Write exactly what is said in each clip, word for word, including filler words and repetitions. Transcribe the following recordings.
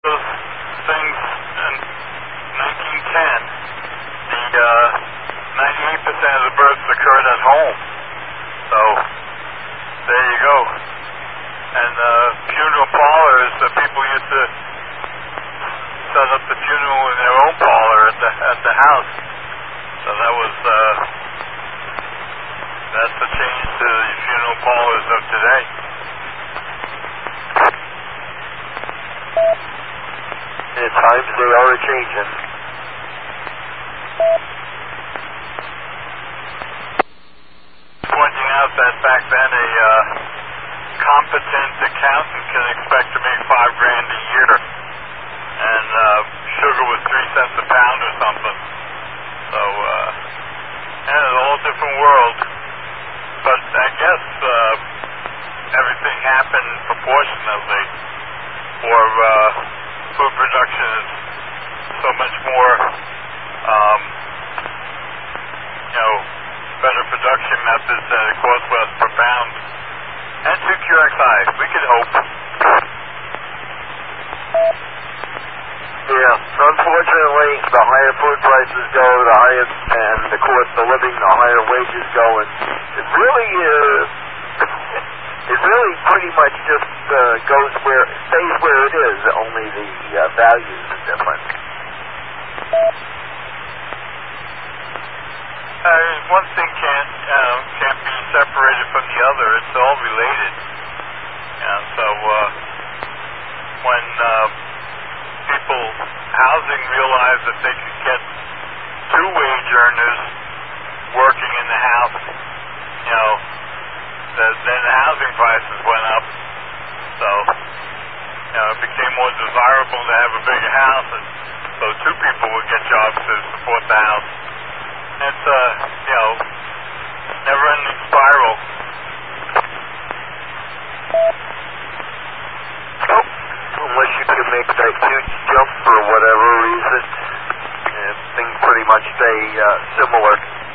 those things in nineteen ten, the uh, ninety-eight percent of the births occurred at home. So there you go. And uh, funeral parlors, uh, people used to set up the funeral in their own parlor at the at the house. So that was uh, that's the change to the funeral parlors of today. At times they are a-changing. Pointing out that back then a uh, competent accountant can expect to make five grand a year, and uh, sugar was three cents a pound or something. So, uh, yeah, it's a whole different world. But I guess uh, everything happened proportionately, or uh, food production is so much more, um, you know, better production methods that it costs less per pound. And two Q X I, we could hope. Yeah, so unfortunately, the higher food prices go, the higher, and the cost of living, the higher wages go, and it really, uh, it really pretty much just uh, goes where, stays where it is, only the uh, values are different. Uh, one thing can't uh, can't be separated from the other. It's all related. And so uh, when uh, people housing realized that they could get two wage earners working in the house, you know, the, then the housing prices went up. So you know, it became more desirable to have a bigger house, and so two people would get jobs to support the house. It's a, uh, you know, never-ending spiral. Nope. Unless you can make that huge jump for whatever reason, and things pretty much stay uh, similar.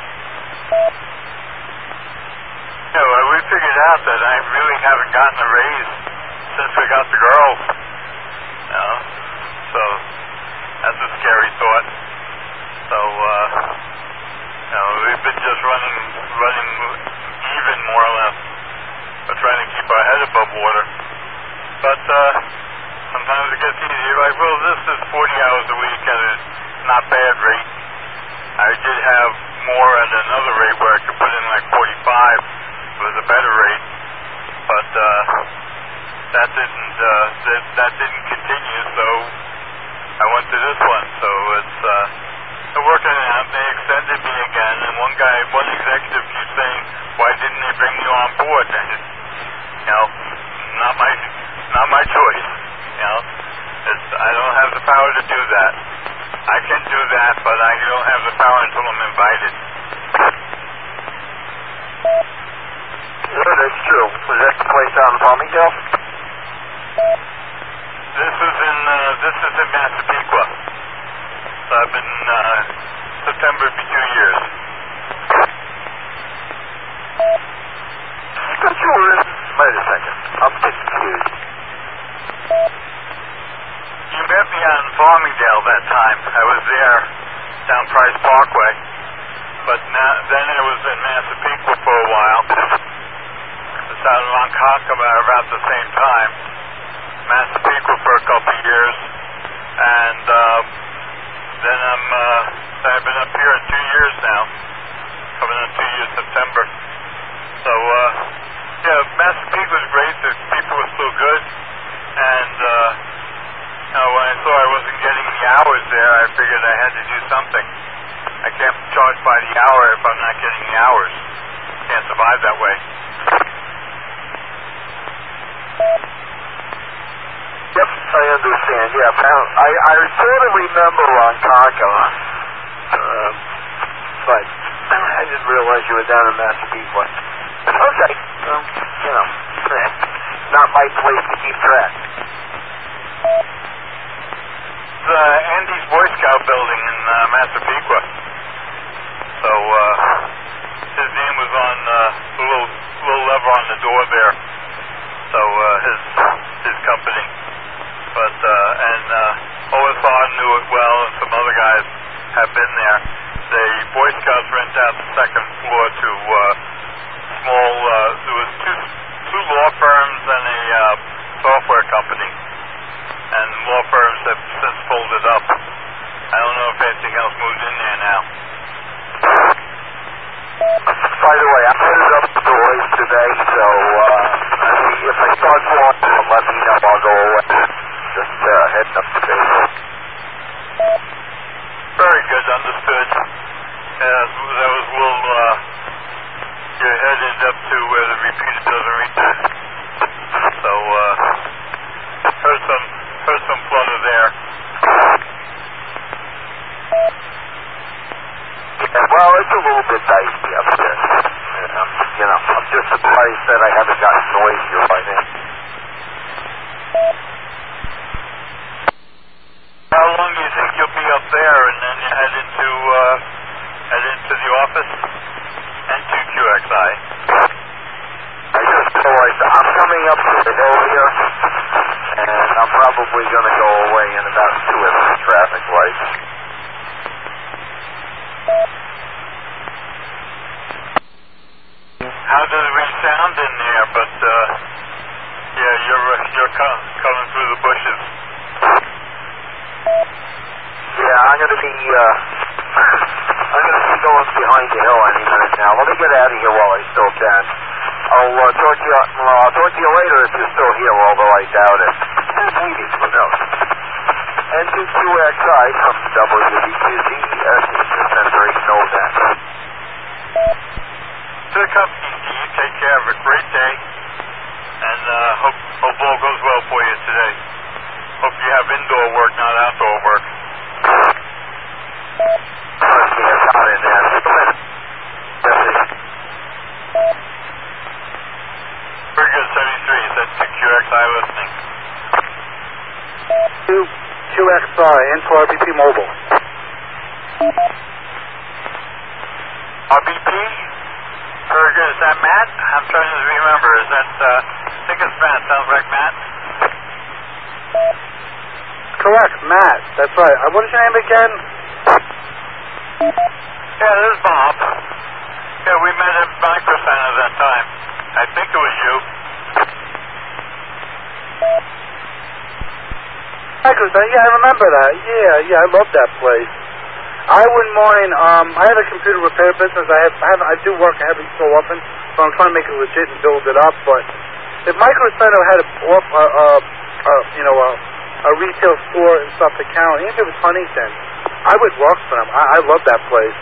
Yeah, well, we figured out that I really haven't gotten a raise since we got the girls. You know, so that's a scary thought. So, uh... You know, we've been just running, running even more or less, but trying to keep our head above water. But uh, sometimes it gets easy. You're like, well, this is forty hours a week at a not bad rate. I did have more at another rate where I could put in like forty-five. It was a better rate, but uh, that didn't uh, that, that didn't continue. So I went to this one. So it's. Uh, They're working it out. They extended me again, and one guy, one executive keeps saying, "Why didn't they bring you on board?" And it's, you know, not my, not my choice. You know, it's, I don't have the power to do that. I can do that, but I don't have the power until I'm invited. Yeah, that's true. Was that the place out in Farmingdale? This is in, uh, this is in Massapequa. So I've been, uh, September will be two years. But you were in, wait a second, I'm confused. You met me out in Farmingdale that time. I was there, down Price Parkway. But now, then I was in Massapequa for a while. I was out in Ronkonkoma about the same time. Massapequa for a couple of years. And, um, then I'm, uh, I've been up here two years now, coming on two years September. So, uh, yeah, Massapequa was great. The people were still good. And, uh, you know, when I saw I wasn't getting the hours there, I figured I had to do something. I can't charge by the hour if I'm not getting the hours. Can't survive that way. Yep, I understand. Yeah, I, I sort of remember Ronkonkoma, uh, but I didn't realize you were down in Massapequa. Okay, well, you know, not my place to keep track. The Andy's Boy Scout building in uh, Massapequa. So uh, his name was on uh, the little little lever on the door there. So uh, his his company. But uh, and uh, in there. The Boy Scouts rent out the second floor to uh, small, uh, there was two, two law firms and a uh, software company. And law firms have since folded up. I don't know if anything else moved in there now. By the way, I headed up the boys today, so uh, I mean, if I start walking, let me know. I'll go away. Just uh, heading up the base. Very good, understood. Uh, that was a little, uh, you're headed up to where the repeater doesn't reach. So, uh, heard some, heard some flutter there. Yeah, well, it's a little bit dicey up there. Um, you know, I'm just surprised that I haven't gotten noisier by now. How long do you think you'll be up there, and then you head into uh, head into the office and to Q X I? I just realized I'm coming up to the hill here, and I'm probably going to go away in about two or three traffic lights. How does it resound in there? But uh, yeah, you're you're co- coming through the bushes. Yeah, I'm going to be, uh, I'm going to be going behind the hill any minute now. Let me get out of here while I still can. I'll uh, talk to you, well, I'll talk to you later if you're still here, although I doubt it. And maybe, who knows. N two Q X I from W B Q Z, Eastern Center, know that. To the company, Steve, take care. Have a great day. And uh, hope, hope all goes well for you today. Hope you have indoor work, not outdoor work. Okay, it's hot in there. Very good, seventy-three. That's to Q X I listening. To Q X I, into R B P Mobile. R B P? Very good. Is that Matt? I'm trying to remember. Is that, uh, I think it's Matt. Sounds like Matt. Correct, Matt. That's right. Uh, what is your name again? Yeah, this is Bob. Yeah, we met at Microcenter that time. I think it was you. Microcenter, yeah, I remember that. Yeah, yeah, I love that place. I wouldn't mind, um, I have a computer repair business. I have, I have, I do work every so often, so I'm trying to make it legit and build it up, but if Microcenter had a, off, uh, uh, uh, you know, a, a retail store in Suffolk County, even if it was Huntington, I would work for them. I, I love that place.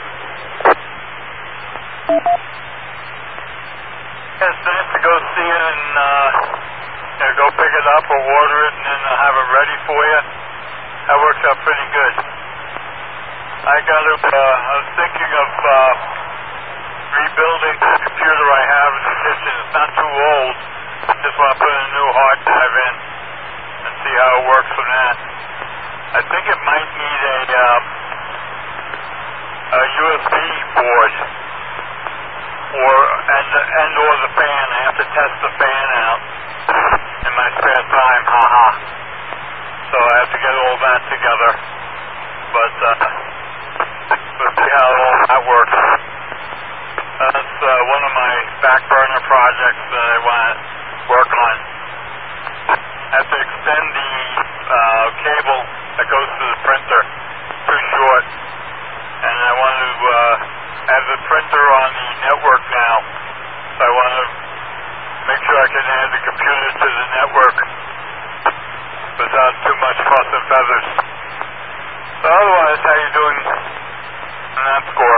It's nice to go see it and, uh, you know, go pick it up or order it and then have it ready for you. That works out pretty good. I got to, uh, I was thinking of, uh, rebuilding the computer I have in the kitchen. It's not too old. Just want to put a new hard drive in and see how it works from that. I think it might need a, uh, a U S B board or, and, and or the fan. I have to test the fan out in my spare time, haha. So I have to get all that together. But, uh, we'll see how all that works. That's uh, one of my back burner projects that I want to work on. I have to extend the uh, cable that goes to the printer. Too short. And I want to uh, have the printer on the network now. So I want to make sure I can add the computer to the network without too much fuss and feathers. So otherwise, how you doing on that score?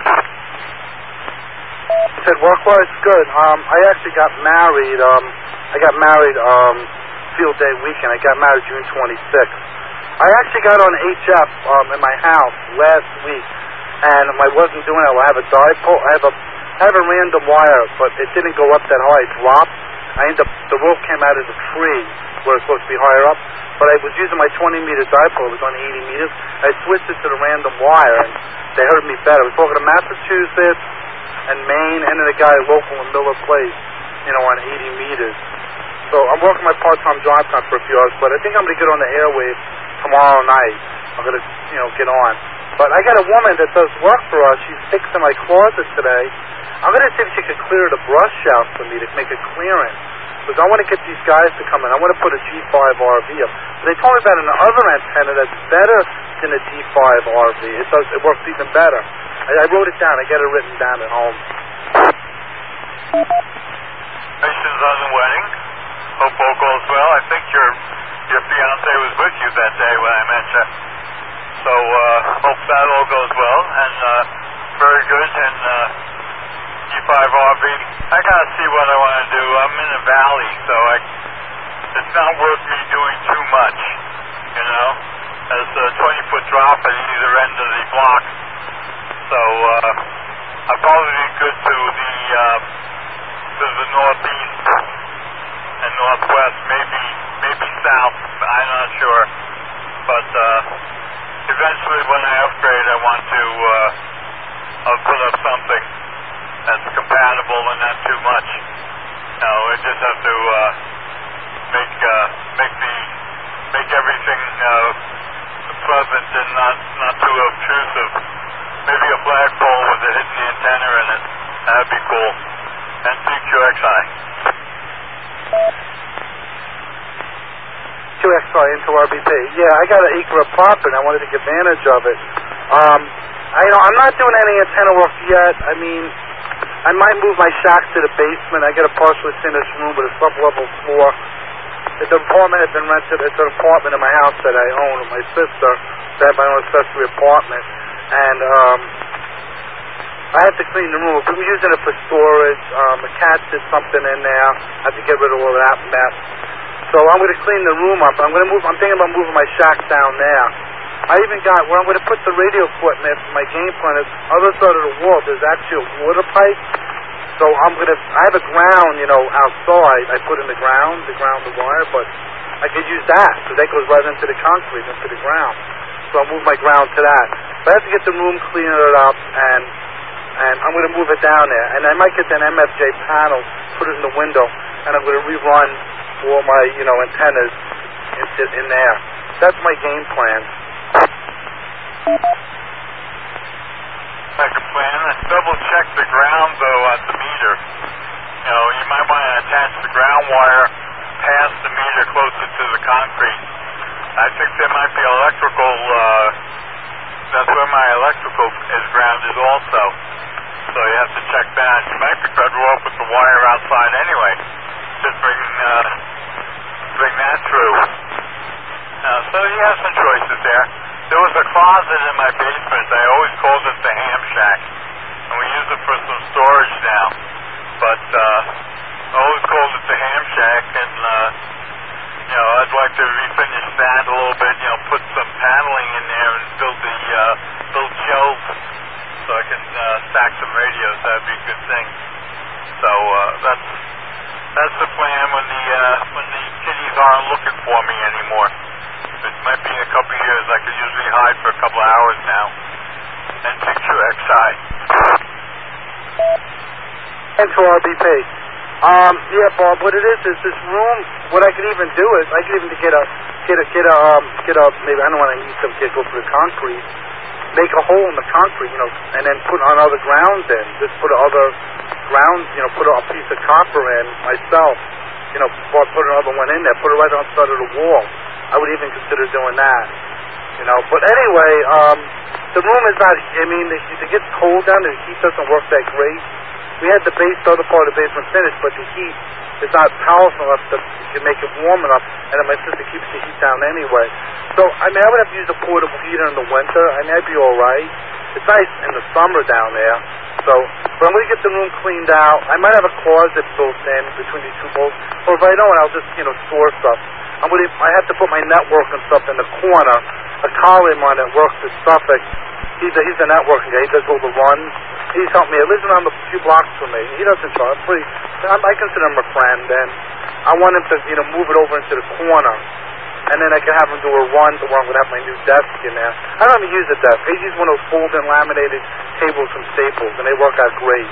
I said work-wise, good. Um, I actually got married. Um, I got married um, field day weekend. I got married June twenty-sixth. I actually got on H F um, in my house last week, and I wasn't doing it. I have a dipole. I have a I have a random wire, but it didn't go up that high. It dropped. I ended up the rope came out of the tree where it's supposed to be higher up. But I was using my twenty meter dipole. It was on eighty meters. I switched it to the random wire, and they heard me better. I was talking to Massachusetts and Maine, and then a guy local in Miller Place, you know, on eighty meters. So I'm working my part-time drive time for a few hours, but I think I'm going to get on the airwaves tomorrow night. I'm going to, you know, get on. But I got a woman that does work for us. She's fixing my closet today. I'm going to see if she could clear the brush out for me to make a clearance. Because I want to get these guys to come in. I want to put a G five R V up. But they told me about another antenna that's better than a G five R V. It does. It works even better. I, I wrote it down. I got it written down at home. Congratulations on the wedding. Hope all goes well. I think your your fiance was with you that day when I met you. So uh, hope that all goes well. And uh, very good. And uh, G five R V. I gotta see what I want to do. I'm in a valley, so I, it's not worth me doing too much. You know, there's a twenty foot drop at either end of the block. So uh, I'll probably be good to the uh, to the northeast and northwest, maybe maybe south. I'm not sure, but uh, eventually when I upgrade, I want to uh, I'll put up something that's compatible and not too much. No, I just have to uh, make uh, make the make everything uh, pleasant and not not too obtrusive. Maybe a flagpole with a hidden antenna in it. That'd be cool. And C Q X I. Q X I into R B P. Yeah, I got an acre of property. I wanted to take advantage of it. Um, I you know I'm not doing any antenna work yet. I mean, I might move my shack to the basement. I got a partially finished room with a sub-level floor. The apartment had been rented. It's an apartment in my house that I own with my sister. So I have my own accessory apartment. And um, I have to clean the room. I'm using it for storage. Um, the cat did something in there. I have to get rid of all that mess. So I'm going to clean the room up. I'm going to move. I'm thinking about moving my shack down there. I even got where I'm going to put the radio equipment. My game plan is other side of the wall. There's actually a water pipe. So I'm going to. I have a ground, you know, outside. I put in the ground, the ground, the wire, but I could use that because that goes right into the concrete, into the ground. So I'll move my ground to that. But I have to get the room, clean it up, and and I'm going to move it down there. And I might get an M F J panel, put it in the window, and I'm going to rerun all my, you know, antennas into in there. That's my game plan. Like a plan. Double check the ground though at the meter. You know, you might want to attach the ground wire past the meter closer to the concrete. I think there might be electrical. Uh, that's where my electrical is grounded also. So you have to check that. You might be better off with the wire outside anyway. Just bring uh, bring that through. Uh, so you have some choices there. There was a closet in my basement. I always called it the ham shack, and we use it for some storage now. But uh, I always called it the ham shack, and uh, you know, I'd like to refinish that a little bit. You know, put some paneling in there and build the uh, build shelves so I can uh, stack some radios. That'd be a good thing. So uh, that's that's the plan when the uh, when the kiddies aren't looking for me anymore. It might be in a couple of years. I could usually hide for a couple of hours now. And C Q X I. And to R B P. Um, yeah, Bob. What it is is this room. What I could even do is I could even get a get a get a um get a maybe I don't want to need some get go for the concrete. Make a hole in the concrete, you know, and then put on other grounds in. Just put other grounds, you know, put a piece of copper in myself. You know, put another one in there. Put it right on the side of the wall. I would even consider doing that, you know. But anyway, um, the room is not, I mean, it gets cold down there. The heat doesn't work that great. We had the base, the other part of the basement finished, but the heat is not powerful enough to you can make it warm enough, and then my sister keeps the heat down anyway. So, I mean, I would have to use a portable heater in the winter. I mean, I'd be all right. It's nice in the summer down there. So, but I'm going to get the room cleaned out. I might have a closet built in between these two bolts, or if I don't, I'll just, you know, store stuff. I'm gonna, I have to put my network and stuff in the corner. A colleague of mine that works at Suffolk, he's a, he's a networking guy. He does all the runs. He's helped me. He lives around a few blocks from me. He doesn't charge. I'm pretty, I'm, I consider him a friend, and I want him to, you know, move it over into the corner, and then I can have him do a run to where I'm gonna have my new desk in there. I don't even use a desk. I use one of those fold-in laminated tables from Staples, and they work out great.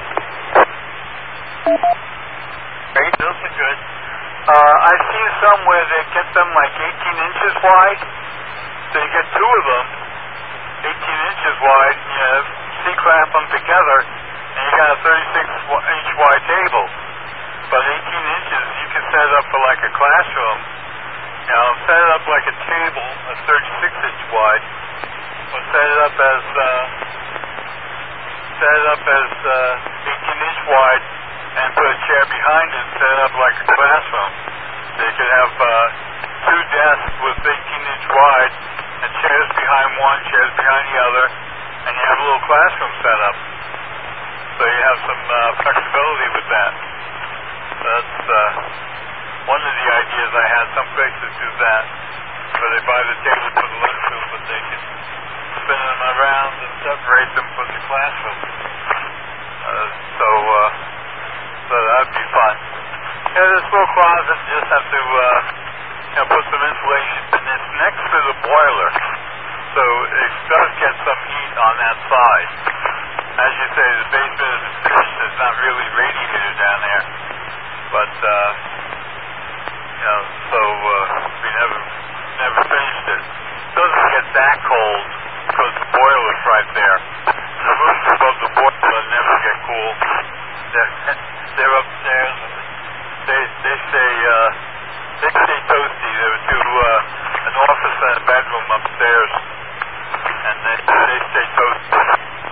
Great, those are good. Uh, I've seen some where they get them like eighteen inches wide. So you get two of them, eighteen inches wide, you know, C-clamp them together, and you got a thirty-six inch wide table. But eighteen inches, you can set it up for like a classroom. You know, set it up like a table, a thirty-six inch wide, or set it up as, uh, set it up as uh, eighteen inch wide, and put a chair behind it, set it up like a classroom. So you could have uh, two desks with eighteen inch wide, and chairs behind one, chairs behind the other, and you have a little classroom set up. So you have some uh, flexibility with that. That's uh, one of the ideas I had. Some places do that, where they buy the table for the lunchroom, but they can spin them around and separate them for the classroom. Uh, so, uh, so that'd be fun. Yeah, this little closet, you just have to, uh, you know, put some insulation, and it's next to the boiler, so it does get some heat on that side. As you say, the basement is finished. There's not really radiator down there, but uh, you know, so uh, we never, never finished it. It doesn't get that cold because the boiler's right there. And the rooms above the boiler never get cool. They're, they're upstairs. And they they stay uh, they stay toasty. There were two, uh, an office and a bedroom upstairs, and they they stay toasty.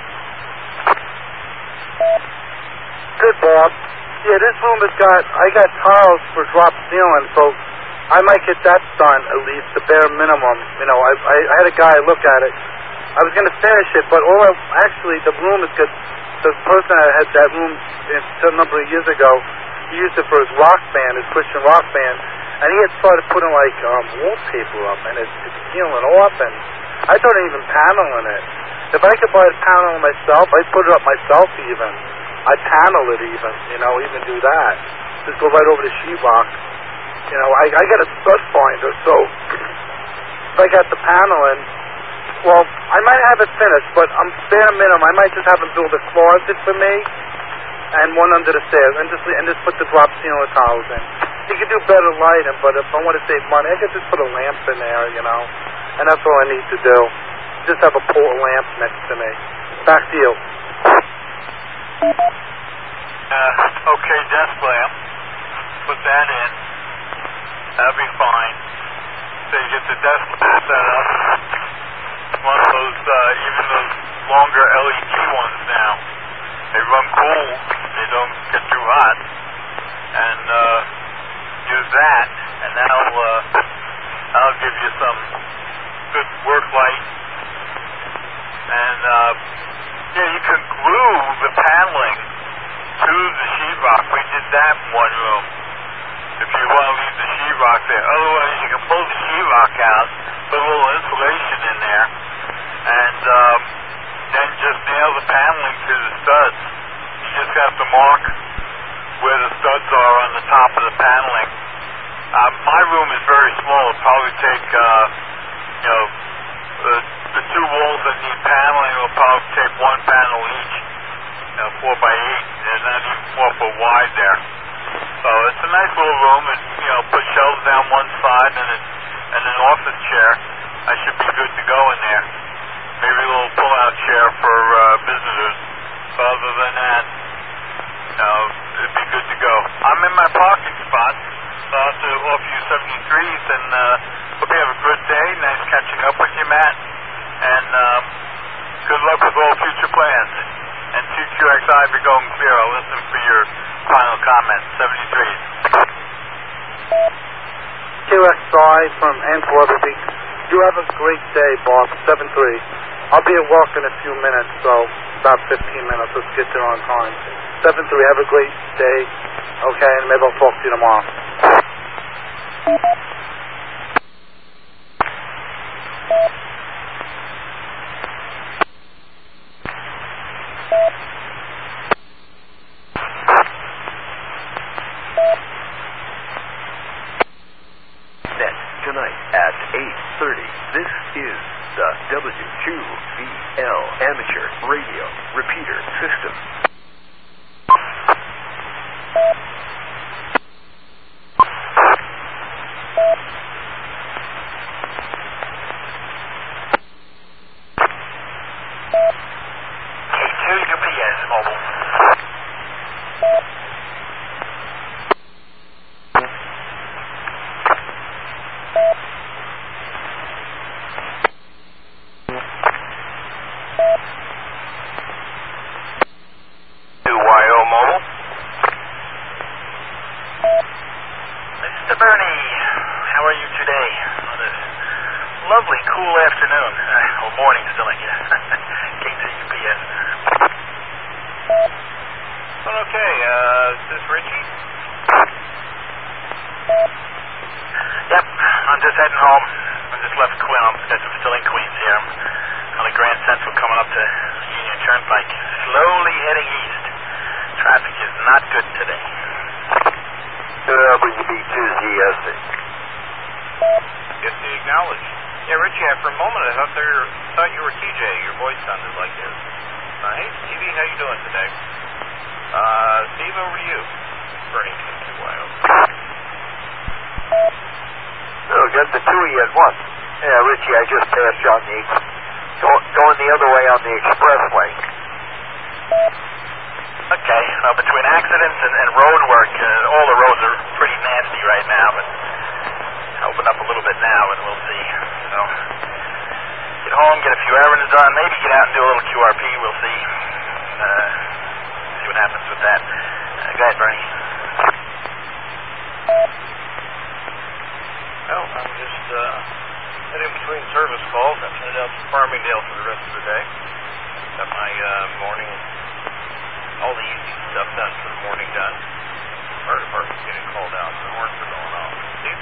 Good, Bob. Yeah, this room has got, I got tiles for drop ceiling, so I might get that done at least, the bare minimum. You know, I, I, I had a guy look at it. I was going to finish it, but all I, actually the room is good. The person that had that room a number of years ago, he used it for his rock band, his Christian rock band, and he had started putting like um, wallpaper up, and it's, it's peeling off, and I started even paneling it. If I could buy a panel myself, I'd put it up myself even. I'd panel it even, you know, even do that. Just go right over the sheetrock. You know, I, I got a stud finder, so if I got the paneling, well, I might have it finished, but I'm bare minimum. I might just have him build a closet for me and one under the stairs, and just and just put the drop ceiling tiles in. You could do better lighting, but if I want to save money, I could just put a lamp in there, you know, and that's all I need to do. Just have a pole lamp next to me. Back to you. Uh, okay, desk lamp. Put that in. That'll be fine. So you get the desk lamp set up. One of those, uh, even those longer L E D ones now. They run cool. They don't get too hot. And uh, use that, and that'll uh, that'll give you some good work light. And uh, yeah, you can glue the paneling to the sheetrock. We did that in one room. If you want to leave the sheetrock there, otherwise you can pull the sheetrock out, put a little insulation in there, and um, then just nail the paneling to the studs. You just have to mark where the studs are on the top of the paneling. Uh, my room is very small. It'll probably take, uh, you know, the, the two walls that need paneling will probably take one panel each, you know, four by eight. They're not even four foot wide there. So it's a nice little room. And, you know, put shelves down one side and, it, and an office chair. I should be good to go in there. Maybe a little pull-out chair for uh, visitors. But other than that, you know, it'd be good to go. I'm in my parking spot, so I'll have to offer you seventy-threes, and uh, hope you have a good day. Nice catching up with you, Matt. And um, good luck with all future plans. And Q Q X I, be going clear. I'll listen for your final comments. seventy-threes. Q X I from Antwerp. You have a great day, Bob. seven three. I'll be at work in a few minutes, so about fifteen minutes. Let's get there on time. seven three. Have a great day. Okay, and maybe I'll talk to you tomorrow. Tonight at eight thirty, this is the W Q V L Amateur Radio Repeater System. cool afternoon. Uh, or morning still, I guess. King to U P S. Well, okay, uh, is this Richie? Yep, I'm just heading home. I just left Quinn. I'm got some still in Queens here. I'm on the Grand Central coming up to Union Turnpike. Slowly heading east. Traffic is not good today. W B two Z S C. Yes, he acknowledged. Yeah, Richie, after a moment I thought there, thought you were T J. Your voice sounded like his. Uh, hey, Stevie, how you doing today? Uh, Steve, over to you. Bernie, K Q Y O. Oh, got the two of you at once. Yeah, Richie, I just passed you on the, go, going the other way on the expressway. Okay, well, between accidents and, and road work, uh, all the roads are pretty nasty right now, but open up a little bit now and we'll see. So, get home, get a few errands done, maybe get out and do a little Q R P, we'll see. Uh, see what happens with that. Uh, go ahead, Bernie. Well, I'm just uh, heading between service calls. I'm headed out to Farmingdale for the rest of the day. Got my uh, morning, all the easy stuff done for the morning done. Fire department's getting called out. The horns are going off. Steve?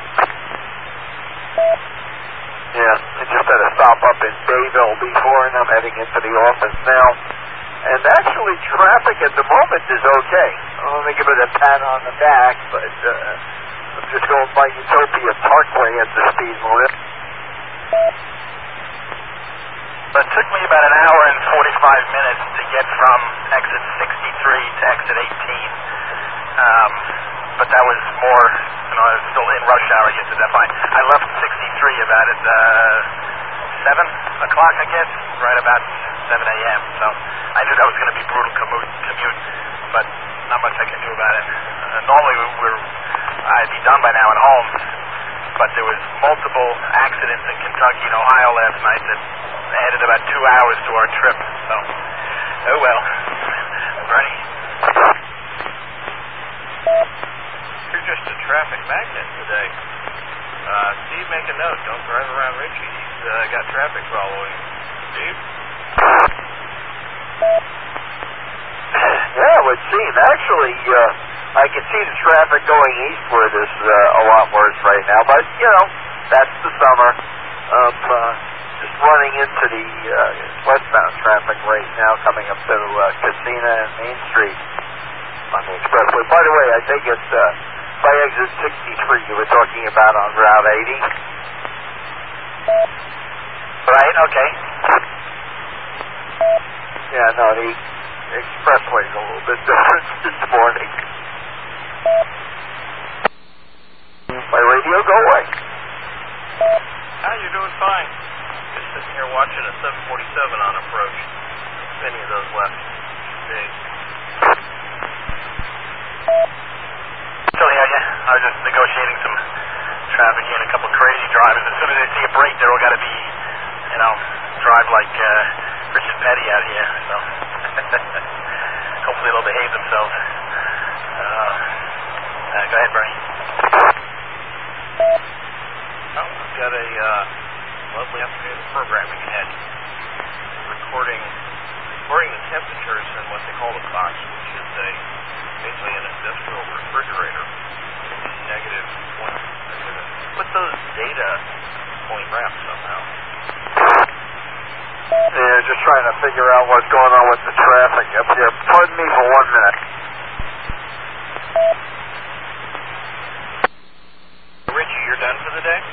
Yeah, I just had a stop up in Bayville before, and I'm heading into the office now. And actually, traffic at the moment is okay. Let me give it a pat on the back, but uh, I'm just going by Utopia Parkway at the speed limit. It took me about an hour and forty-five minutes to get from exit sixty-three to exit eighteen. Um, but that was more, you know, I was still in rush hour yet at that point. I left sixty-three about at uh, seven o'clock, I guess, right about seven a.m. So I knew that was going to be brutal commute, commute, but not much I can do about it. Uh, normally we we're, I'd be done by now at home, but there was multiple accidents in Kentucky and Ohio last night that added about two hours to our trip. So, oh well. Bernie? You're just a traffic magnet today. Uh, Steve, make a note. Don't drive around Richie. He's uh, got traffic following him. Steve? Yeah, it would seem. Actually, uh, I can see the traffic going eastward is uh, a lot worse right now. But, you know, that's the summer. Um, uh, just running into the uh, westbound traffic right now coming up to uh, Casina and Main Street on the expressway. By the way, I think it's uh, by exit sixty-three you were talking about on Route eighty. Right, okay. Yeah, no, the expressway's a little bit different this morning. My radio, go away. Ah, you're doing fine. Just sitting here watching a seven forty-seven on approach. Many of those left. Big. Silly, are you? I was just negotiating some traffic here and a couple of crazy drivers. As soon as they see a break, they're all got to be, you know, drive like uh, Richard Petty out here. So hopefully they'll behave themselves. Uh, uh, go ahead, Bernie. Oh, we've got a uh, lovely afternoon of programming ahead. Recording, recording the temperatures in what they call the box, which is a basically an industrial refrigerator. Negative one. Negative. Put those data point wrapped somehow. Yeah, just trying to figure out what's going on with the traffic up here. Pardon me for one minute. Richie, you're done for the day?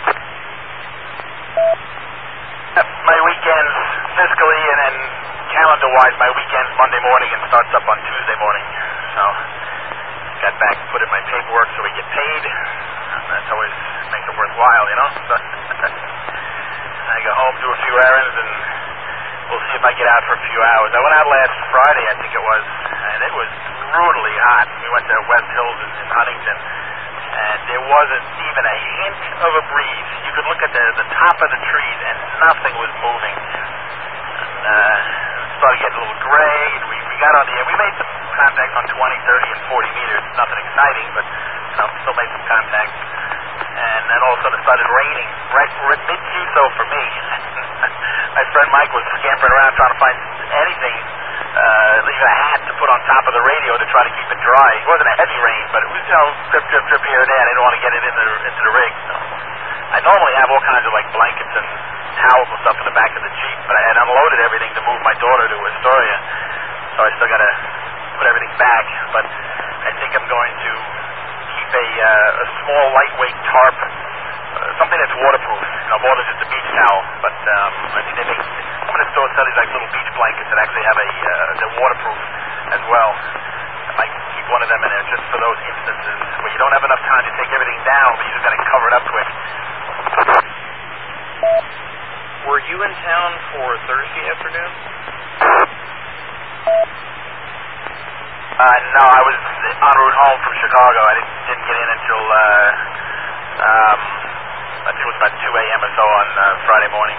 Yep, my weekends, fiscally and then calendar-wise, my weekend's Monday morning and starts up on Tuesday morning. So, got back, put in my paperwork so we get paid. And that's always makes it worthwhile, you know? So, I go home, do a few errands, and we'll see if I get out for a few hours. I went out last Friday, I think it was, and it was brutally hot. We went to West Hills in, in Huntington, and there wasn't even a hint of a breeze. You could look at the, the top of the trees, and nothing was moving. And uh, it started getting a little gray, and we, we got on the air. We made some contacts on twenty, thirty, and forty meters. Nothing exciting, but you know, still made some contacts. and then all of a sudden it started raining, right, right mid-Q S O for me. My friend Mike was scampering around trying to find anything, uh, leave a hat to put on top of the radio to try to keep it dry. It wasn't a heavy rain, but it was, you know, drip, drip, drip here and there. I didn't want to get it in the, into the rig. So I normally have all kinds of, like, blankets and towels and stuff in the back of the Jeep, but I had unloaded everything to move my daughter to Astoria, so I still got to put everything back. But I think I'm going to keep a, uh, a small, lightweight tarp, uh, something that's waterproof. You know, more than just a beach towel, but um, I think they make, some of the stores sell these like little beach blankets that actually have a, uh, they're waterproof as well. I might keep one of them in there just for those instances where you don't have enough time to take everything down, but you just got to cover it up quick. Were you in town for Thursday afternoon? Uh, no, I was en route home from Chicago. I didn't, didn't get in until, uh, um, I think it was about two a.m. or so on uh, Friday morning.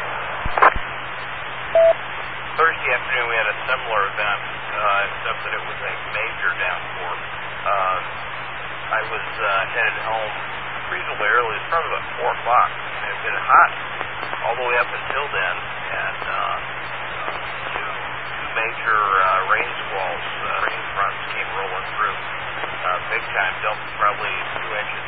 Thursday afternoon we had a similar event, uh, except that it was a major downpour. Uh, I was uh, headed home reasonably early. It was probably about four o'clock, and it had been hot all the way up until then, and uh, uh, two, two major uh, rain squalls, uh, rain fronts came rolling through. Uh, big time, dumped probably two inches.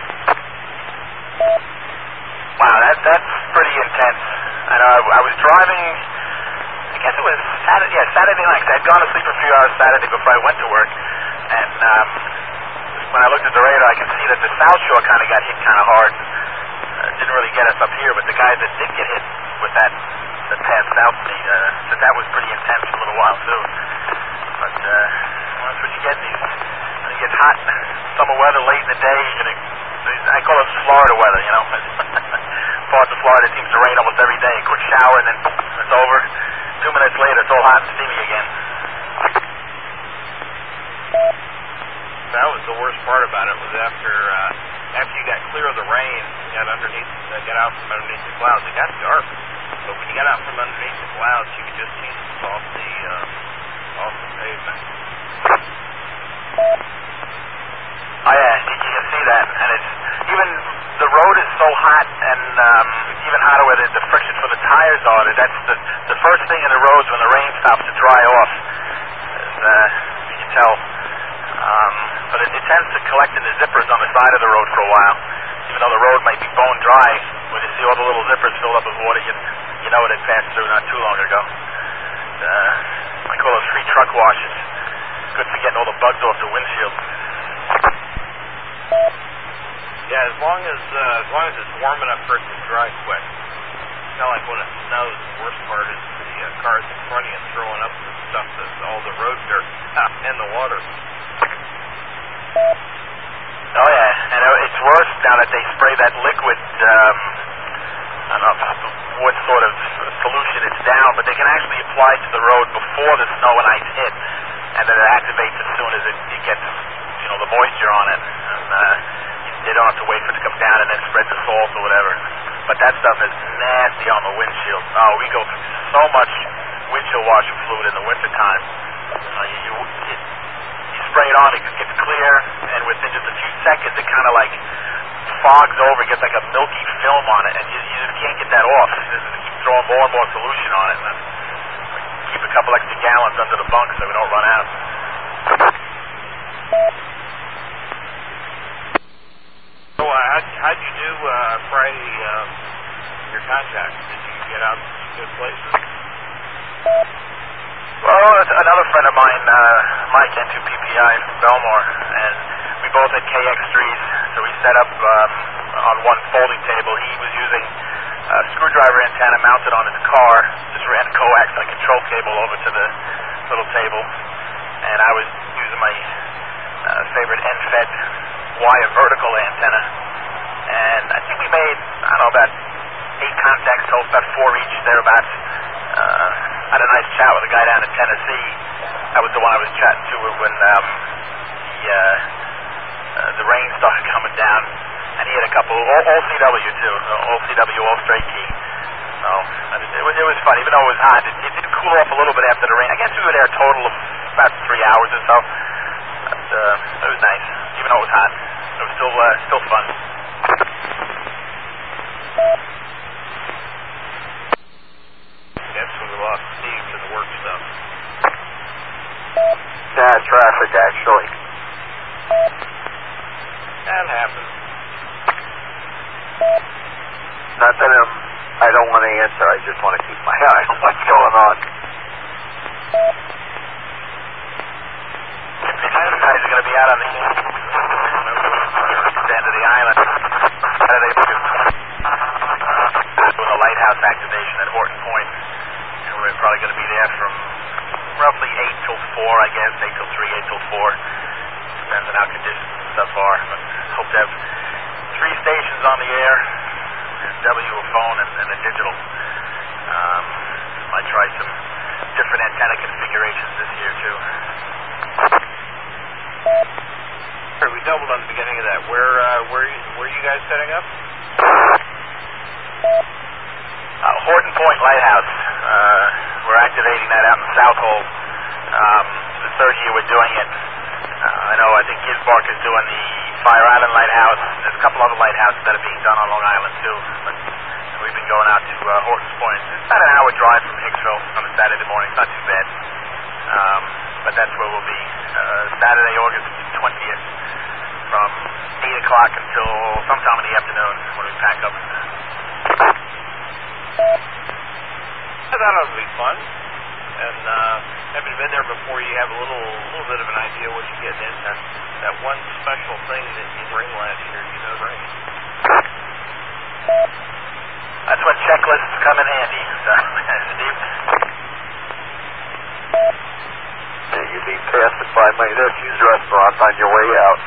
Wow, that, that's pretty intense. I know I, I was driving, I guess it was Saturday, yeah, Saturday night, 'cause I had gone to sleep a few hours Saturday before I went to work, and um, when I looked at the radar, I could see that the South Shore kind of got hit kind of hard. Uh, didn't really get us up here, but the guys that did get hit with that, that passed south to me, uh, said that was pretty intense for a little while, too. But, uh, well, that's what you get these, when it gets hot, summer weather late in the day, you're gonna, I call it Florida weather, you know. Parts of Florida, it seems to rain almost every day. A quick shower, and then it's over. Two minutes later, it's all hot and steamy again. That was the worst part about it, was after uh, after you got clear of the rain, you got underneath, uh, got out from underneath the clouds. It got dark, but when you got out from underneath the clouds, you could just see off the uh, off the pavement. Oh yeah, you, you can see that, and it's even the road is so hot, and um, even hotter where the, the friction for the tires are. That's the the first thing in the roads when the rain stops to dry off. And, uh, you can tell. Um, but it, it tends to collect in the zippers on the side of the road for a while. Even though the road might be bone dry, when you see all the little zippers filled up with water, you, you know it had passed through not too long ago. Uh, I call those free truck washes. Good for getting all the bugs off the windshield. Yeah, as long as uh, as long as it's warm enough for it to dry quick. It's kind of like when it snows. The worst part is the uh, cars in front of you throwing up the stuff that's all the road dirt in the water. Oh yeah, and it's worse now that they spray that liquid. Um, I don't know what sort of solution it's down, but they can actually apply it to the road before the snow and ice hit, and then it activates as soon as it, it gets, you know, the moisture on it. And, uh, they don't have to wait for it to come down and then spread the salt or whatever. But that stuff is nasty on the windshield. Oh, we go through so much windshield washer fluid in the wintertime. Uh, you, you, it, you spray it on, it gets clear, and within just a few seconds it kind of like fogs over, gets like a milky film on it, and you, you just can't get that off. You just keep throwing more and more solution on it. And keep a couple extra gallons under the bunk so we don't run out. So, uh, how'd, how'd you do uh, Friday, uh, your contact? Did you get out to good places? Well, another friend of mine, uh, Mike, N two P P I from Belmore, and we both had K X threes, so we set up um, on one folding table. He was using a screwdriver antenna mounted on his car, just ran coax on a control cable over to the little table, and I was using my uh, favorite N F E D wire vertical antenna, and I think we made, I don't know, about eight contacts, so about four each, thereabouts. Uh, I had a nice chat with a guy down in Tennessee. That was the one I was chatting to when um, the, uh, uh, the rain started coming down, and he had a couple, all, all C W too, all C W, all straight key. So it, it, was, it was fun, even though it was hot. It, it did cool off a little bit after the rain. I guess we were there a total of about three hours or so. But, uh, it was nice, even though it was hot. It was still uh, still fun. traffic, actually. That happens. Not that I'm, I don't want to answer. I just want to keep my eye on what's going on. You guys are going to be out on the end of the island Saturday doing a lighthouse activation at Horton Point, and we're probably going to be there from roughly eight till four, I guess, eight till three, eight till four. Depends on how conditions and stuff are. But hope to have three stations on the air, W, a phone, and, and a digital. Um, might try some different antenna configurations this year too. We doubled on the beginning of that. Where uh, where where are you guys setting up? Uh, Horton Point Lighthouse. Uh, we're activating that out in South Hole. Um, it's the third year we're doing it. Uh, I know, I think Gisborne is doing the Fire Island Lighthouse. There's a couple other lighthouses that are being done on Long Island, too. But we've been going out to uh, Horton's Point. It's about an hour drive from Hicksville on a Saturday morning. It's not too bad. Um, but that's where we'll be. Uh, Saturday, August twentieth, from eight o'clock until sometime in the afternoon when we pack up. I thought it would be fun. And uh, having been there before, you have a little little bit of an idea what you're getting into. That one special thing that you bring last year, you know, bring. That's when checklists come in handy. So, Steve? You'll be passing by my nephew's restaurant on your way out.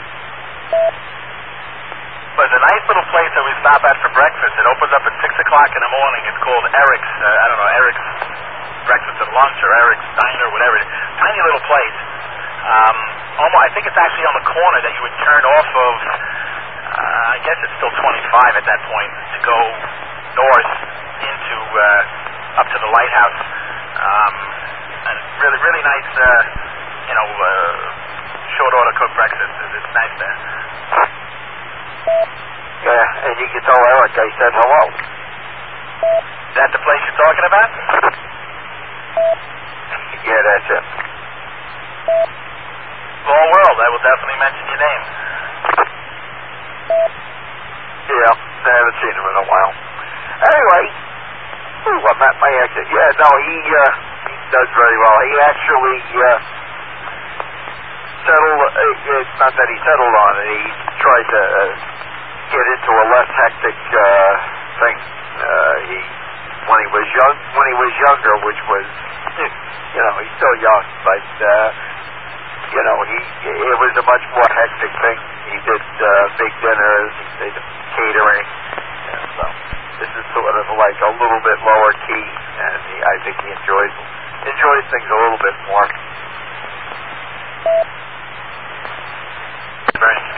Well, it's a nice little place that we stop at for breakfast. It opens up at six o'clock in the morning. It's called Eric's, uh, I don't know, Eric's Breakfast and Lunch or Eric's Diner, whatever it is. Tiny little place. Um, almost, I think it's actually on the corner that you would turn off of, uh, I guess it's still twenty-five at that point, to go north into, uh, up to the lighthouse. Um, and really, really nice, uh, you know, uh, short order cooked breakfast. It's nice there. Yeah, and you can tell Eric I said hello. Is that the place you're talking about? Yeah, that's it. Small world. I will definitely mention your name. Yeah, I haven't seen him in a while. Anyway, ooh, I'm at my exit. Yeah, no, he, uh, he does very well. He actually, uh, settled, uh, it's not that he settled on it, he tried to uh, get into a less hectic, uh, thing. Uh, he, when he was young, when he was younger, which was, you know, he's still young, but, uh, you know, he, it was a much more hectic thing. He did, uh, big dinners, he did catering, and so this is sort of like a little bit lower key, and he, I think he enjoys, enjoys things a little bit more. Bernie.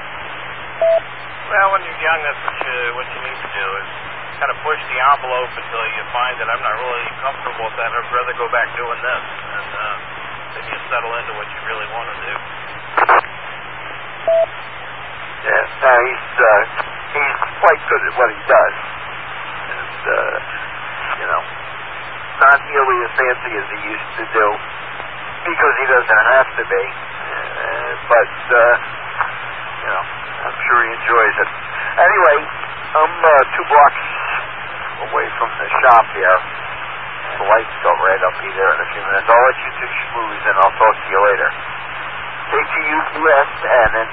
Well, when you're young, that's what you what you need to do is kind of push the envelope until you find that I'm not really comfortable with that. I'd rather go back doing this, and uh, then you settle into what you really want to do. Yeah, no, he's uh, he's quite good at what he does, and uh, you know, not nearly as fancy as he used to do because he doesn't have to be. Uh, but uh, you know, I'm sure he enjoys it. Anyway, I'm uh, two blocks away from the shop here. The lights go right up here in a few minutes. I'll let you two schmooze, and I'll talk to you later. Take to you rest, and then.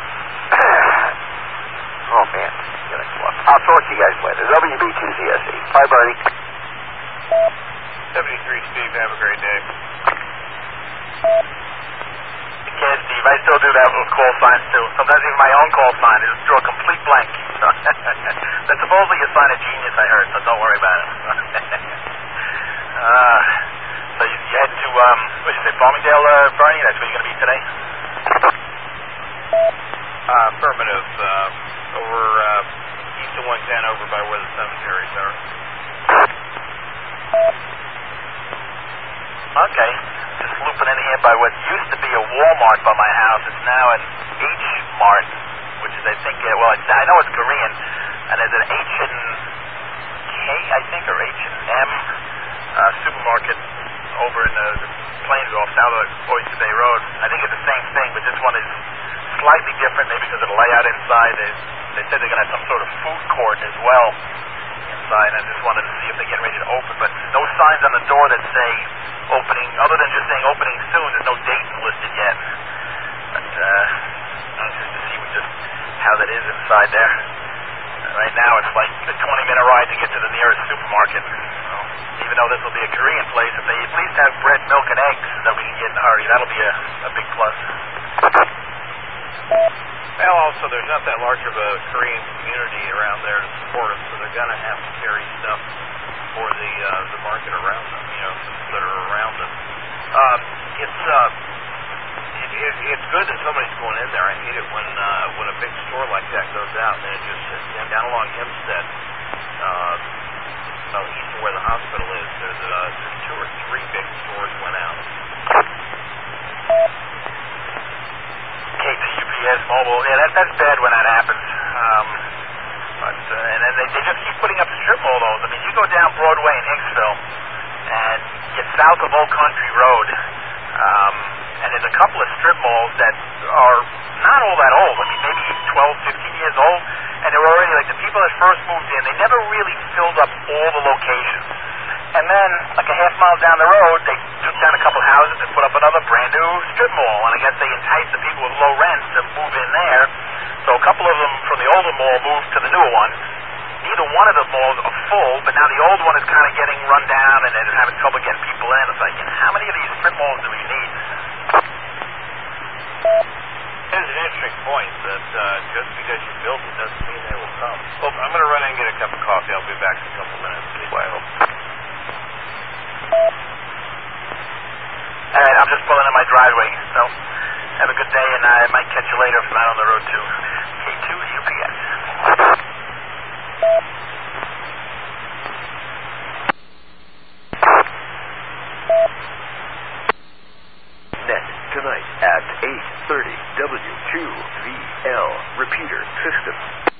Oh man, I'll talk to you guys later. W B two Z S E. Bye, Bernie. seventy-three, Steve. Have a great day. Okay, Steve, I still do that with call signs too. Sometimes even my own call sign is draw a complete blank. So that's supposedly a sign of genius, I heard, so don't worry about it. uh, so you, you head to, um, what did you say, Farmingdale, uh, Bernie? That's where you're going to be today? Uh, affirmative. Uh, over uh, east of one ten, over by where the cemeteries are. Okay. Just looping in here by what used to be a Walmart by my house. It's now an H Mart, which is, I think, uh, well, it's, I know it's Korean, and there's an H and K, I think, or H and M uh, supermarket over in the, the Plainsville south of Oyster Bay Road. I think it's the same thing, but this one is slightly different, maybe because of the layout inside. They, they said they're going to have some sort of food court as well inside. I just wanted to see if they're getting ready to open, but no signs on the door that say opening, other than just saying opening soon. There's no date listed yet. But uh, anxious to see what just how that is inside there. Uh, right now, it's like a twenty-minute ride to get to the nearest supermarket. So, even though this will be a Korean place, if they at least have bread, milk, and eggs that we can get in a hurry, that'll be a, a big plus. Well, also, there's not that large of a Korean community around there to support them, so they're going to have to carry stuff for the uh, the market around them, you know, that are around them. Um, it's uh, it, it, it's good that somebody's going in there. I hate it when uh, when a big store like that goes out and it just sits down, down along Hempstead, uh, well, east of where the hospital is. There's uh, there's two or three big stores went out. K T U P S Mobile, yeah, that, that's bad when that happens. Um, but uh, and then they, they just keep putting up strip malls. I mean, you go down Broadway in Hicksville and get south of Old Country Road, um, and there's a couple of strip malls that are not all that old. I mean, maybe twelve, fifteen years old, and they're already like the people that first moved in. They never really filled up all the locations. And then, like a half mile down the road, they took down a couple houses and put up another brand new strip mall. And I guess they enticed the people with low rent to move in there. So a couple of them from the older mall moved to the newer one. Neither one of the malls are full, but now the old one is kind of getting run down and they're having trouble getting people in. It's like, how many of these strip malls do we need? There's an interesting point that uh, just because you build it doesn't mean they will come. Well, I'm going to run in and get a cup of coffee. I'll be back in a couple minutes. Well, all right, I'm just pulling in my driveway, so have a good day, and I might catch you later if I'm out on the road to K two U P S. Net tonight at eight thirty W two V L repeater system.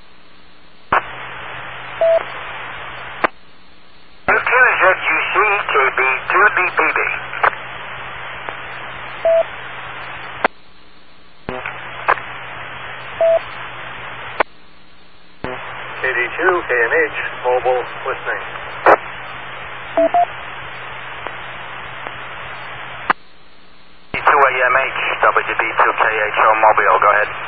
two Z U C K B two D P B. K D two, K M H, mobile listening. K D two A M H, W B two K H O mobile, go ahead.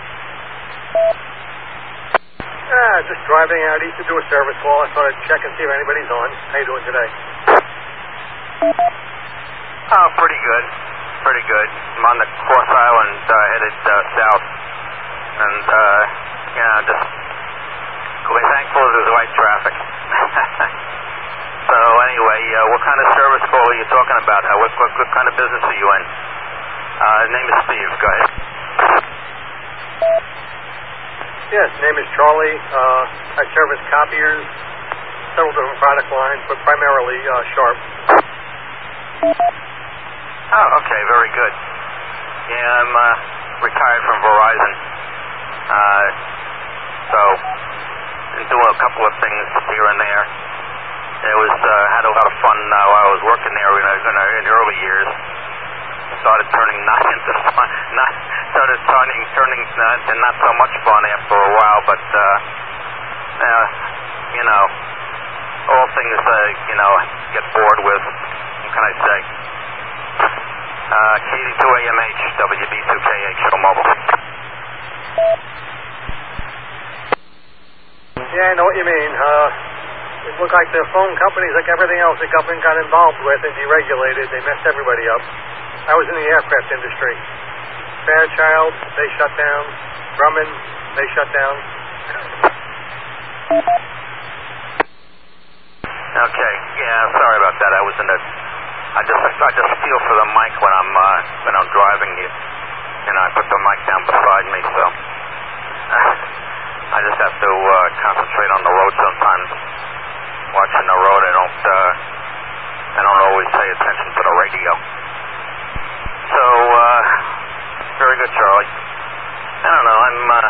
Ah, just driving out east to do a service call. I thought I'd check and see if anybody's on. How you doing today? Oh, pretty good. Pretty good. I'm on the Cross Island, uh, headed uh, south. And, uh, yeah, just we're thankful there's white traffic. So, anyway, uh, what kind of service call are you talking about? Uh, what, what, what kind of business are you in? Uh, his name is Steve. Go ahead. Yes, name is Charlie. Uh, I service copiers, several different product lines, but primarily uh, Sharp. Oh, okay, very good. Yeah, I'm uh, retired from Verizon. Uh, so, been doing a couple of things here and there. It was, uh, had a lot of fun uh, while I was working there in, in, in the early years. Started turning not into fun, not, started turning, turning uh, to not so much fun after a while, but, uh, uh, you know, all things, uh, you know, get bored with. What can I say? Uh, K D two A M H, W B two K H O mobile. Yeah, I know what you mean. Uh, it looked like the phone companies, like everything else the government got involved with and deregulated, they messed everybody up. I was in the aircraft industry. Fairchild, they shut down. Grumman, they shut down. Okay, yeah, sorry about that. I was in the, I just, I just feel for the mic when I'm, uh, when I'm driving you. You know, I put the mic down beside me, so I just have to uh, concentrate on the road sometimes. Watching the road, I don't, uh, I don't always pay attention to the radio. So, uh, very good, Charlie. I don't know, I'm, uh,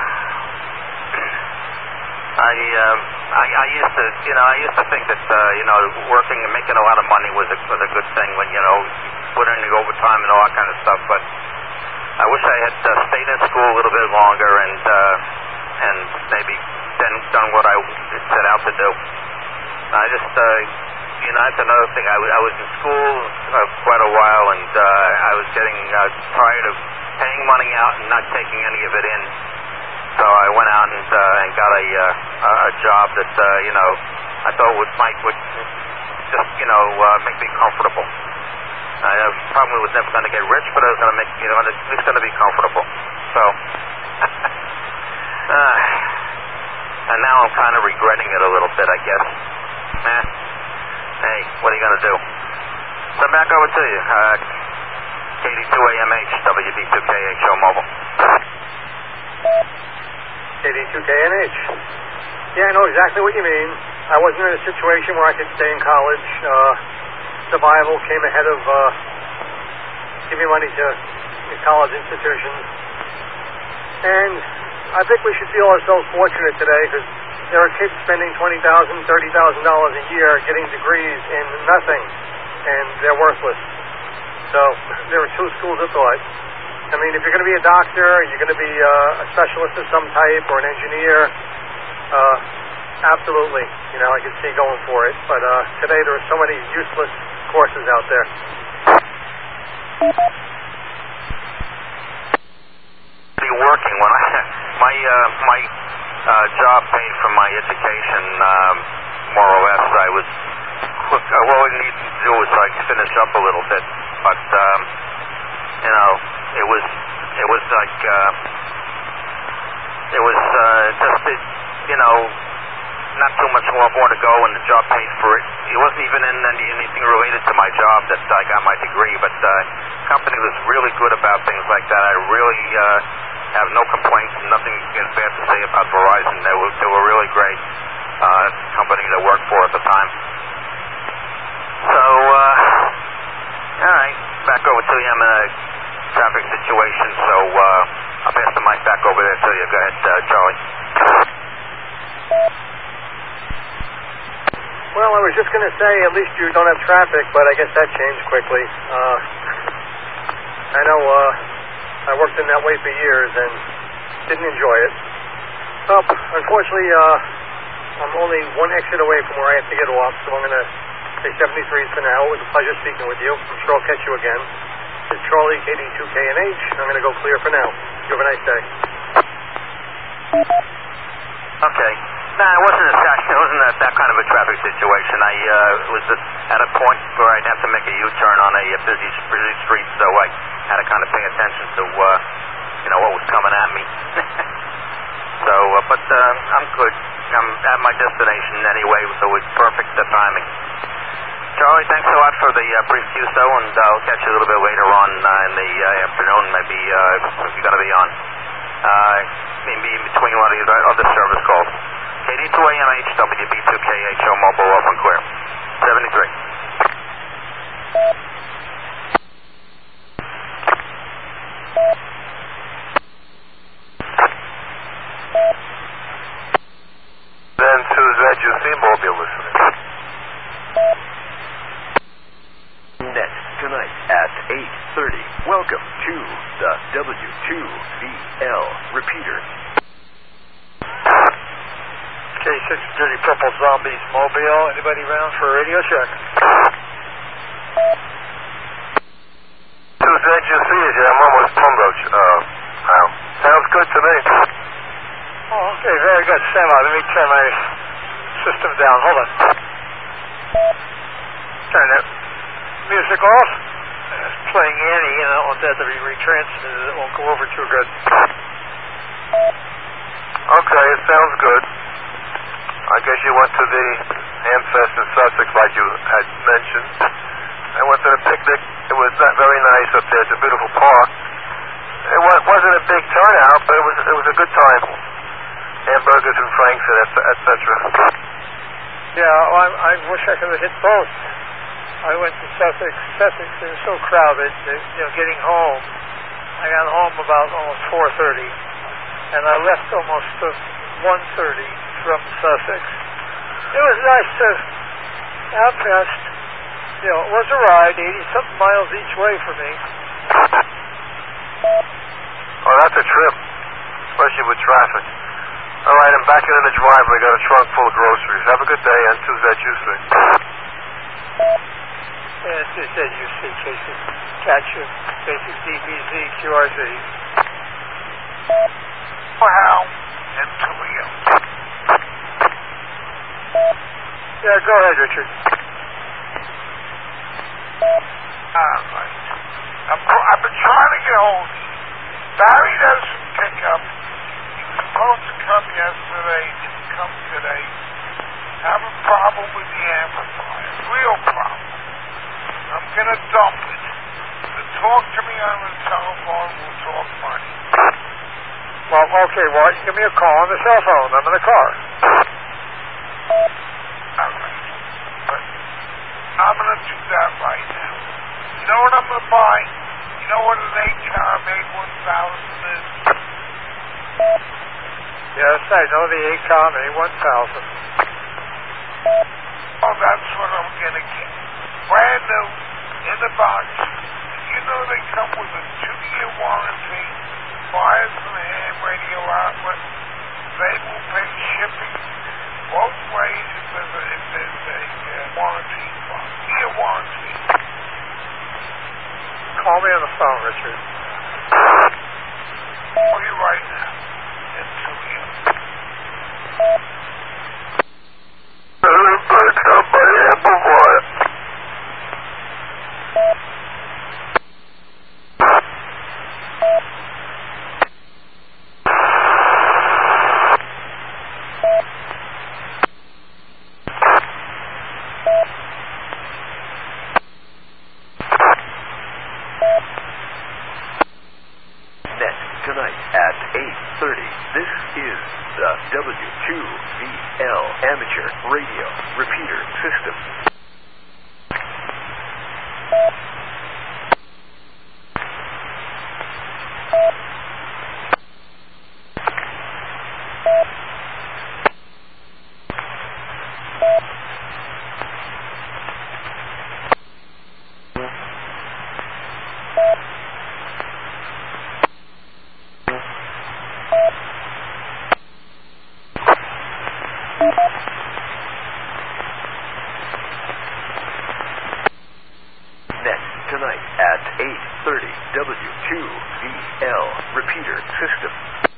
I, uh, I, I used to, you know, I used to think that, uh, you know, working and making a lot of money was a, was a good thing when, you know, put in the overtime time and all that kind of stuff, but I wish I had uh, stayed in school a little bit longer and uh, and maybe then done what I set out to do. I just, uh, you know, that's another thing. I, w- I was in school uh, quite a while, and uh, I was getting uh, tired of paying money out and not taking any of it in. So I went out and uh, and got a uh, a job that uh, you know I thought would might would just you know uh, make me comfortable. I uh, probably was never going to get rich, but I was going to make you know at least going to be comfortable. So uh, and now I'm kind of regretting it a little bit, I guess. Eh. Hey, what are you going to do? So back over to you, uh, K D two A M H, W B two K H O Mobile. K D two K N H. Yeah, I know exactly what you mean. I wasn't in a situation where I could stay in college. Uh, survival came ahead of uh, giving money to college institutions. And I think we should feel ourselves fortunate today because there are kids spending twenty thousand dollars, thirty thousand dollars a year getting degrees in nothing, and they're worthless. So there are two schools of thought. I mean, if you're going to be a doctor, you're going to be uh, a specialist of some type or an engineer, uh, absolutely. You know, I can see going for it. But uh, today there are so many useless courses out there. Be working when I my uh, my uh, job paid for my education, um, more or less. I was all I needed to do was like finish up a little bit, but um, you know. It was, it was like, uh, it was uh, just, it, you know, not too much more, more to go, and the job paid for it. It wasn't even in any, anything related to my job that I got my degree, but uh, the company was really good about things like that. I really uh, have no complaints, nothing bad to say about Verizon. They were, they were really great uh, company to work for at the time. So, uh, all right, back over to you. I'm in a traffic situation, so uh, I'll pass the mic back over there to you. Go ahead, uh, Charlie. Well, I was just going to say, at least you don't have traffic, but I guess that changed quickly. Uh, I know uh, I worked in that way for years and didn't enjoy it. Well, unfortunately, uh, I'm only one exit away from where I have to get off, so I'm going to say seventy-three for now. It was a pleasure speaking with you. I'm sure I'll catch you again. It's Charlie, K D two K N H. I'm going to go clear for now. You have a nice day. Okay. Nah, it wasn't a, it wasn't a, that kind of a traffic situation. I uh, was at a point where I'd have to make a U-turn on a, a busy, busy street, so I had to kind of pay attention to, uh, you know, what was coming at me. so, uh, but uh, I'm good. I'm at my destination anyway, so it's perfect the timing. Charlie, thanks a lot for the uh, brief Q S O, and uh, I'll catch you a little bit later on uh, in the uh, afternoon, maybe uh, if you're going to be on. Uh, maybe in between one of the other service calls. K D two A M H, W B two K H O Mobile, open clear. seventy-three. Then to Z U C Mobile listening. Next tonight at eight thirty. Welcome to the W two V L repeater. K six thirty Purple Zombies Mobile. Anybody around for a radio check? To Z U C is your mom was Plumroach. Uh, wow. Sounds good to me. Oh, okay, very good. Stand by. Let me turn my system down. Hold on. Turn that music off. It's playing Annie, and I don't want that to be retransmitted. It won't go over too good. Okay, it sounds good. I guess you went to the Handfest in Sussex like you had mentioned. I went to the picnic. It was not very nice up there. It's a beautiful park. It wasn't a big turnout, but it was it was a good time. Hamburgers and franks and et cetera. Yeah, well, I, I wish I could have hit both. I went to Sussex. Sussex is so crowded that, you know, getting home, I got home about almost four thirty, and I left almost one thirty from Sussex. It was nice to have past You know, it was a ride, eighty-something miles each way for me. Oh, that's a trip, especially with traffic. All right, I'm backing in the driveway. Got a trunk full of groceries. Have a good day. N two Z U C. N two Z U C, Casey. Catch you. Basic D B Z, Q R Z. Wow. N two E L. Yeah, go ahead, Richard. All right. I'm, I've been trying to get hold of you. Barry doesn't pick up. He was supposed to come yesterday. Didn't come today. Have a problem with the amplifier. Real problem. I'm going to dump it. So talk to me on the telephone. We'll talk money. Well, okay, well, you give me a call on the cell phone. I'm in the car. All right. But I'm going to do that right now. You know what I'm going to buy? You know what an eight com A one thousand is? Yes, I know the A COM A one thousand. Oh, that's what I'm going to get. Brand new, in the box. You know they come with a two-year warranty. Buyers from the ham radio outlet, they will pay shipping both ways if there's a, if there's a uh, warranty. Year warranty. Call me on the phone, Richard. Call you right now. And to you. Back up my amplifier. Tonight at eight thirty, this is the W Q V L Amateur Radio Repeater System. Tonight at eight thirty, W Q V L Repeater System.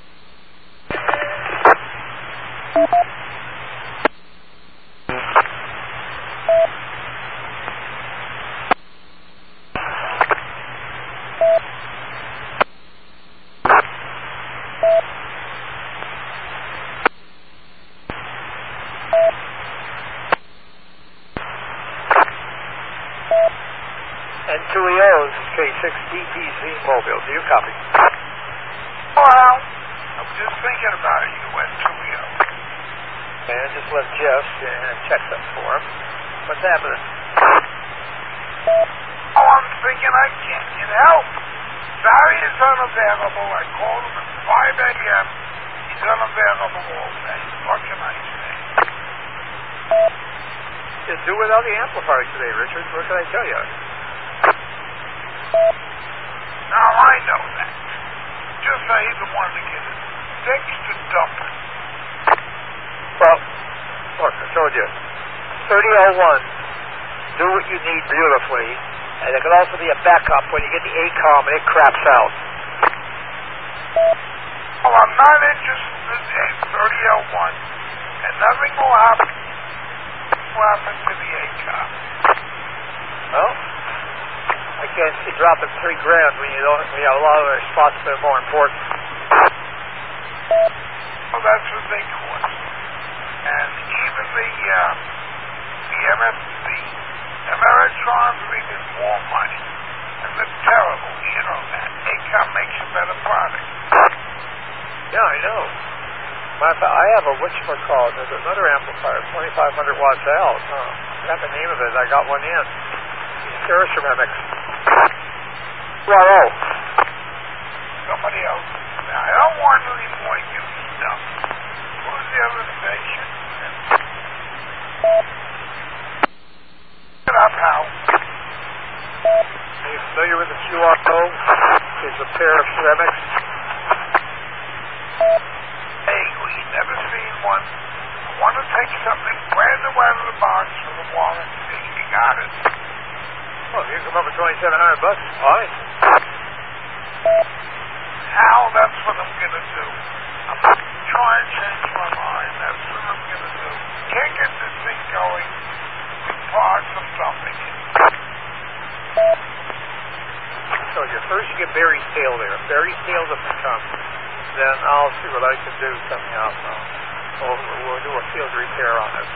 N two E Os, K six D T Z Mobile. Do you copy? Well, I'm just thinking about it. You went to me. And just left Jeff and check that for him. What's happening? Oh, I'm thinking I can't get help. Barry is unavailable. I called him at five a.m. He's unavailable all day. What can I say? You do without the amplifier today, Richard. What can I tell you? Now, I know that. Just I either want to get it fixed or dump it. Well, look, I told you. thirty oh one, do what you need beautifully, and it can also be a backup when you get the A COM and it craps out. Well, I'm not interested in thirty oh one, and nothing will happen, will happen to the A COM. Well, I can't see dropping three grand when you don't. We have a lot of other spots that are more important. Well, that's what they cost. And even the uh, the M S C, Ameritrons are even more money. And they're terrible, you know that. A COM makes a better product. Yeah, I know. Matter of fact, I have a whatchamacallit. There's another amplifier, twenty-five hundred watts out. Oh, I forgot the name of it. I got one in. Ceramics. Bravo. Somebody else. Now, I don't want any more used stuff. Who's the other station? Get up, Hal. pair of ceramics? Hey, we never seen one. I want to take something brand new out of the box for the warranty. You got it. Well, if you can come up with twenty-seven hundred bucks, fine. Hal, that's what I'm going to do. I'm going to try and change my mind. That's what I'm going to do. Can't get this thing going with parts I'm dumping it. So you first you get Barry's tail there. If Barry's tail doesn't come, then I'll see what I can do, something else. We'll, we'll do a field repair on it.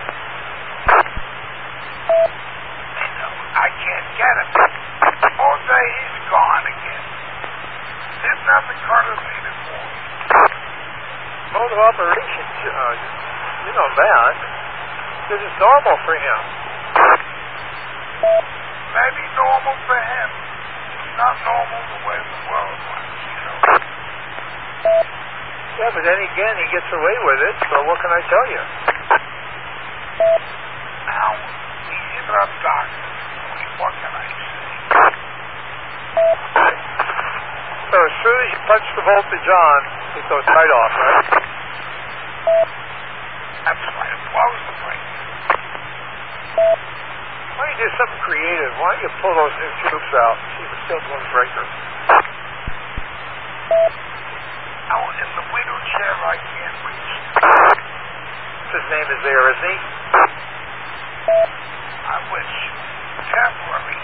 No, I can't get him. All day he's gone again. There's nothing courtesy to for. Mode of operation, uh, you know that. This is normal for him. Maybe normal for him. Not normal the way the world works, you know. Yeah, but then again, he gets away with it, so what can I tell you? Now, he's in our doctor. What can I say? So as soon as you punch the voltage on, it goes right off, right? That's right. It blows the break. Why don't you do something creative? Why don't you pull those new tubes out and see if it's still doing breaker? Now, in the wheelchair, I can't reach. His name is there, isn't he? I wish. Temporary.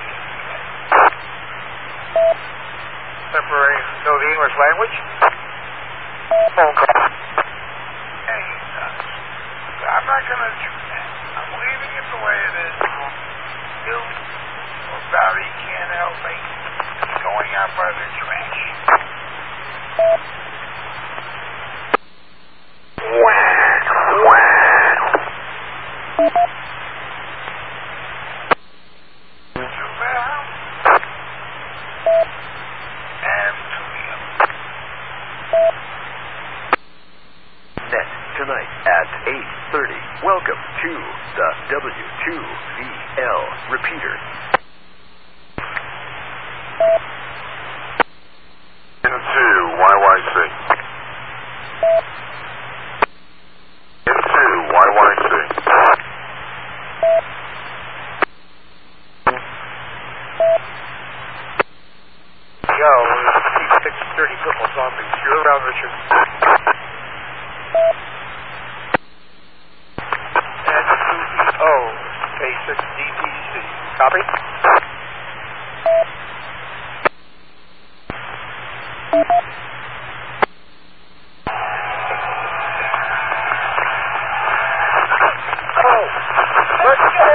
Temporary. Know the English language? Phone call. Yeah, he does. But I'm not going to do that. I'm leaving it the way it is. Bill or Barry can't help me. It's going out by the trash. Wow. Wow. To Val and to him. Net tonight at eight thirty. Welcome to the W two V L repeater. Into Y Y C. Into Y Y C. Yo, T six thirty purple zombies. You're around, Richard. And two E O, K six D P C. Copy? Oh, let's go!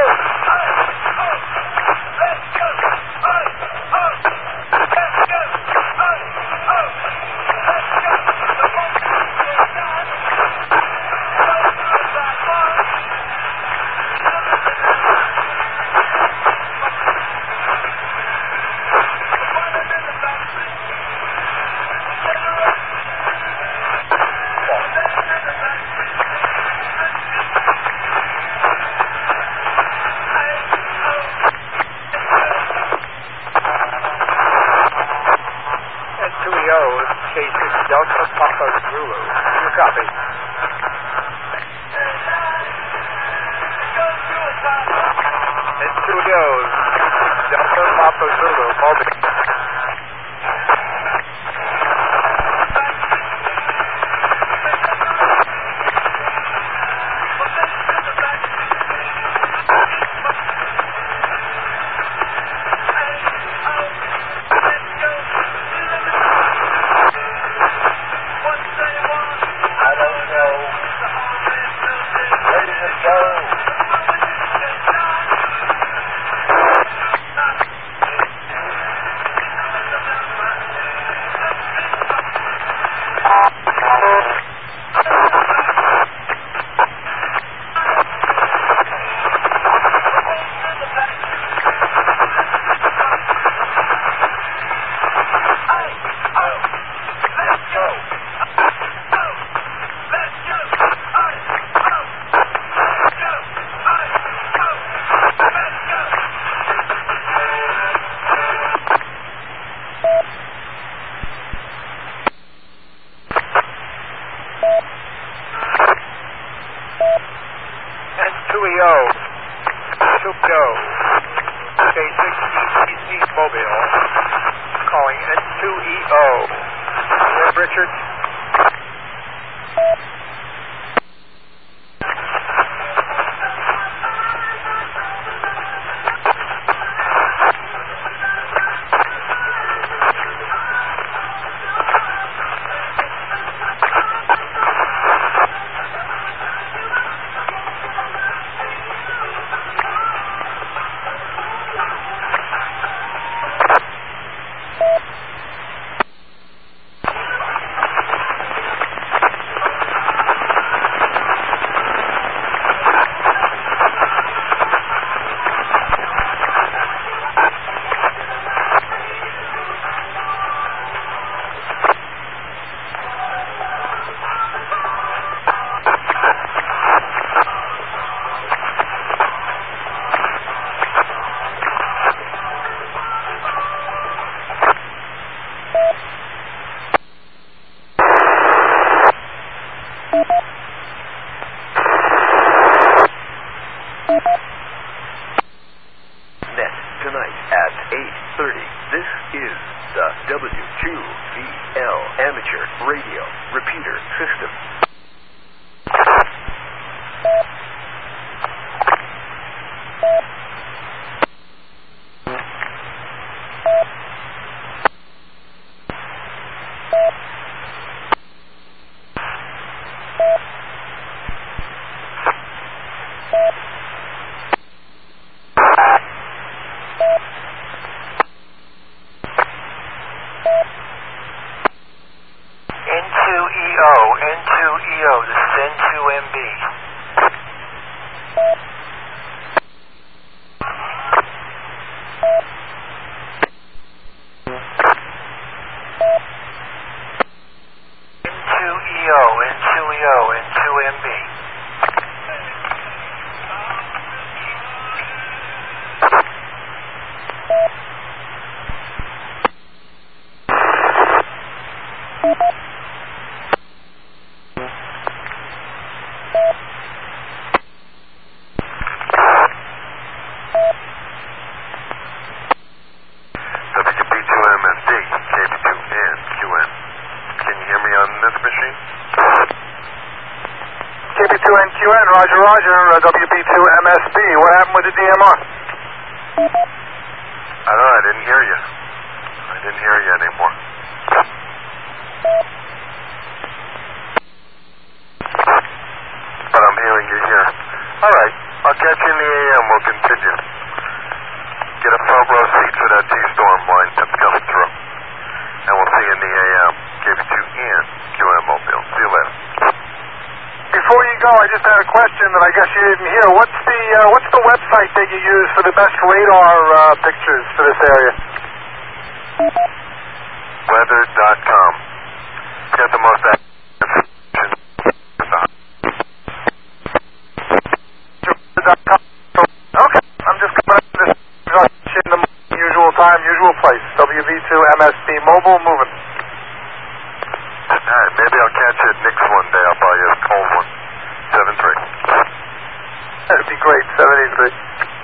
K six Delta Papa Zulu. You copy. And Studios, Delta Papa Zulu, Moby. Mobile, calling N two E O. Ward Richards. Net tonight at eight thirty. This is the W Q V L Amateur Radio Repeater System. N two E O, N two E O, this is N two M B. N two E O, N two E O, N two M B. K B two N Q N, Roger, Roger, uh, W B two M S B. What happened with the D M R? I don't know, I didn't hear you. I didn't hear you anymore. But I'm hearing you here. All right, I'll catch you in the A M. We'll continue. Get a front row seat for that T-Storm line that's coming through. And we'll see you in the A M. K B two and Q M Mobile. See you later. Before you go, I just had a question that I guess you didn't hear. What's the uh, what's the website that you use for the best radar uh, pictures for this area? Weather dot com. Get the most accurate information. Okay, I'm just coming up to this in the usual time, usual place. W V two M S B Mobile moving. Alright, maybe I'll catch you at Nick's one day. I'll buy you a cold one. seven three. That'd be great, seven eight three.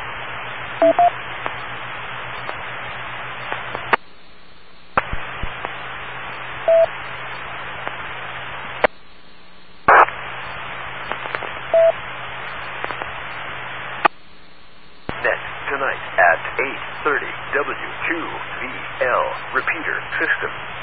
Net tonight at eight thirty. W Q V L Repeater System.